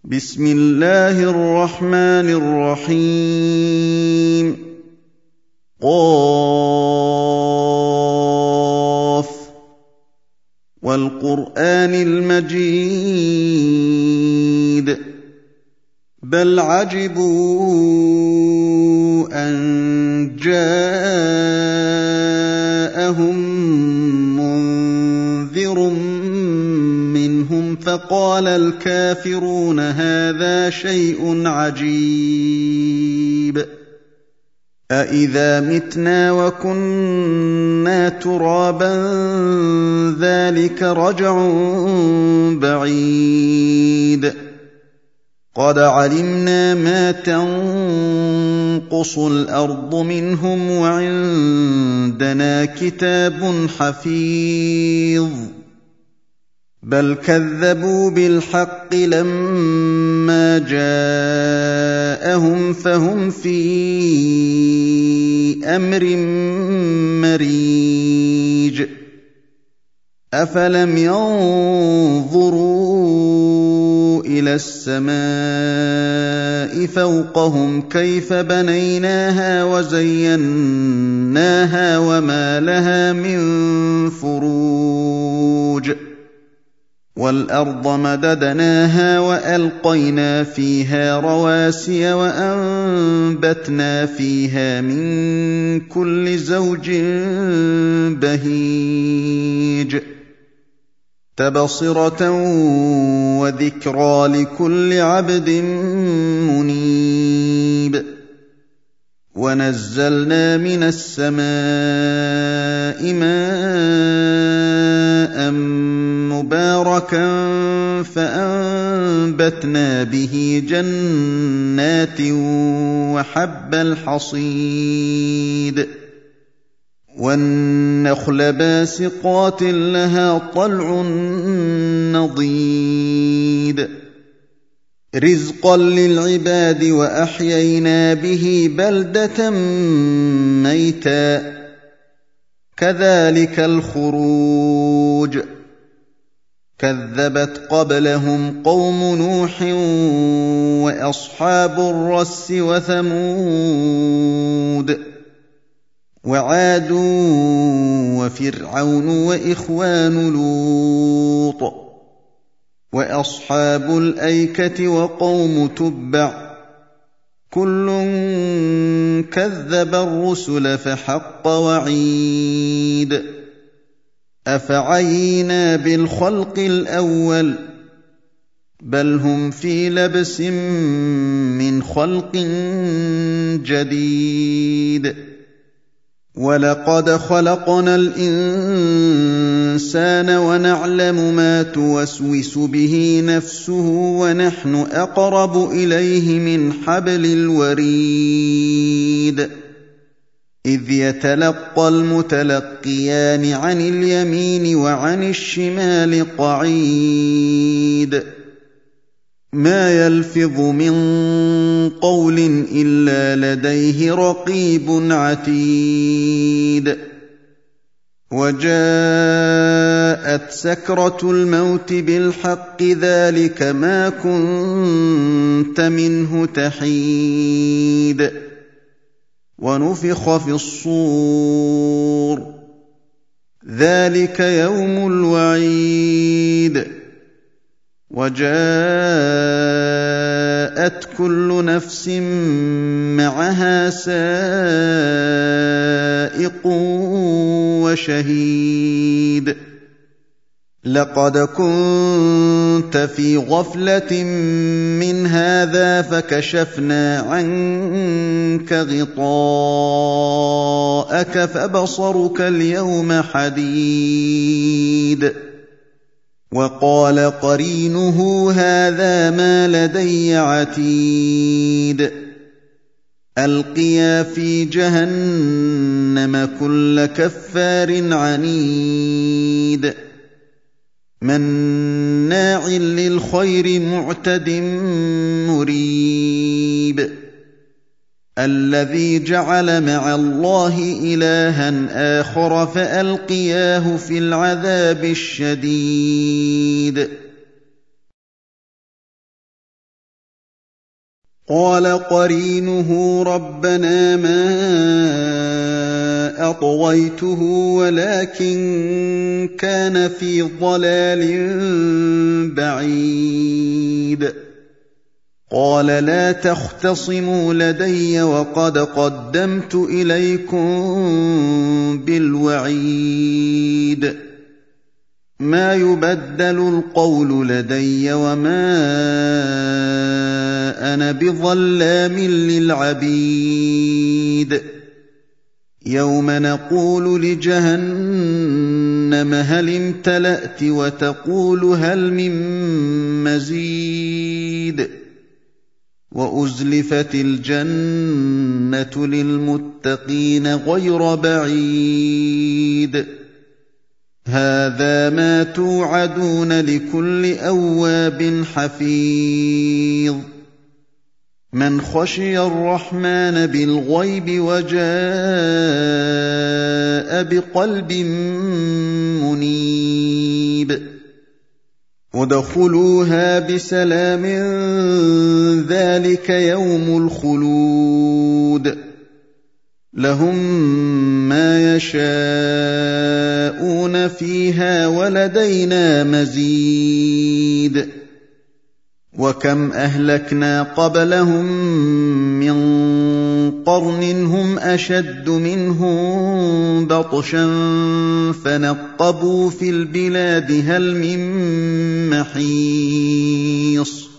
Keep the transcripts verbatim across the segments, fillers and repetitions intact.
بسم الله الرحمن الرحيم قاف والقرآن المجيد بل عجبوا أن جاءهم منذر منهم فقال الكافرون هذا شيء عجيب أإذا متنا وكنا ترابا ذلك رجع بعيد قد علمنا ما تنقص الأرض منهم وعندنا كتاب حفيظ بل كذبوا بالحق لما جاءهم فهم في أمر مريج أفلم ينظروا إلى السماء فوقهم كيف بنيناها وزيناها وما لها من فروج والأرض مددناها وألقينا فيها رواسي وأنبتنا فيها من كل زوج بهيج تبصرة وذكرى لكل عبد منيب ونزلنا من السماء ماء مباركا فأنبتنا به جنات وحب الحصيد والنخل باسقات لها طلع نضيد رزقا للعباد وأحيينا به بلدة ميتا كذلك الخروج كذبت قبلهم قوم نوح وأصحاب الرس وثمود وعاد وفرعون وإخوان لوط وأصحاب الأيكة وقوم تبع كل كذب الرسل فحق وعيد أفعينا بالخلق الأول بل هم في لبس من خلق جديد ولقد خلقنا الإنسان ونعلم ما توسوس به نفسه ونحن أقرب إليه من حبل الوريد إذ يتلقى المتلقيان عن اليمين وعن الشمال قعيد ما يلفظ من قول إلا لديه رقيب عتيد وجاءت سكرة الموت بالحق ذلك ما كنت منه تحيد ونفخ في الصور ذلك يوم الوعيد وجاءت كل نفس معها سائق وشهيد لقد كنت في غفلة من هذا فكشفنا عنك غطاءك فبصرك اليوم حديد وقال قرينه هذا ما لدي عتيد ألقيا في جهنم كل كفار عنيد مناع للخير معتد مريب الذي جعل مع الله إلها آخر فألقياه في العذاب الشديد قال قرينه ربنا ما أطغيته ولكن كان في ضلال بعيد قال لا تختصموا لدي وقد قدمت إليكم بالوعيد ما يبدل القول لدي وما أنا بظلام للعبيد يوم نقول لجهنم هل امتلأت وتقول هل من مزيد وأزلفت الجنة للمتقين غير بعيد هذا ما توعدون لكل أواب حفيظ من خشي الرحمن بالغيب وجاء بقلب منيب ادخلوها بسلام ذلك يوم الخلود لهم ما يشاءون فيها ولدينا مزيد وكم أهلكنا قبلهم من قرن هم أشد منهم بطشا فنقبوا في البلاد هل من محيص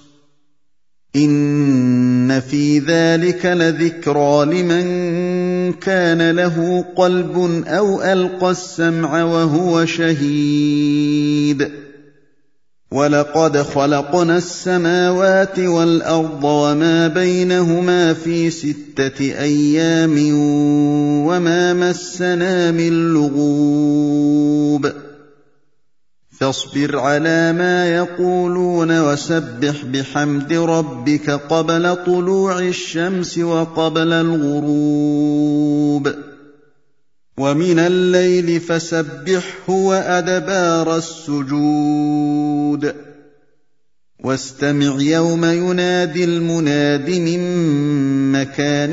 إن في ذلك لذكرى لمن كان له قلب أو ألقى السمع وهو شهيد ولقد خلقنا السماوات والأرض وما بينهما في ستة أيام وما مسنا من لغوب فاصبر على ما يقولون وسبح بحمد ربك قبل طلوع الشمس وقبل الغروب ومن الليل فسبحه وأدبار السجود واستمع يوم ينادي المناد من مكان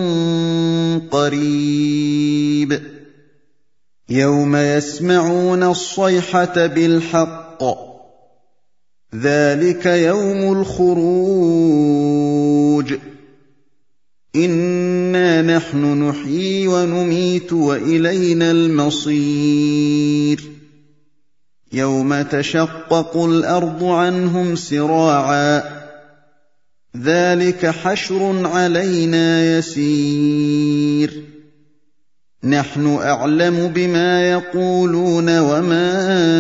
قريب يوم يسمعون الصيحة بالحق ذلك يوم الخروج إنا نحن نحيي ونميت وإلينا المصير يوم تشقق الأرض عنهم سراعا ذلك حشر علينا يسير نحن أعلم بما يقولون وما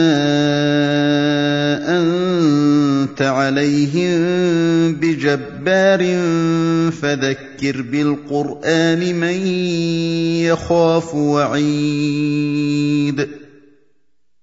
أنت عليهم بجبار فذكر بالقرآن من يخاف وعيد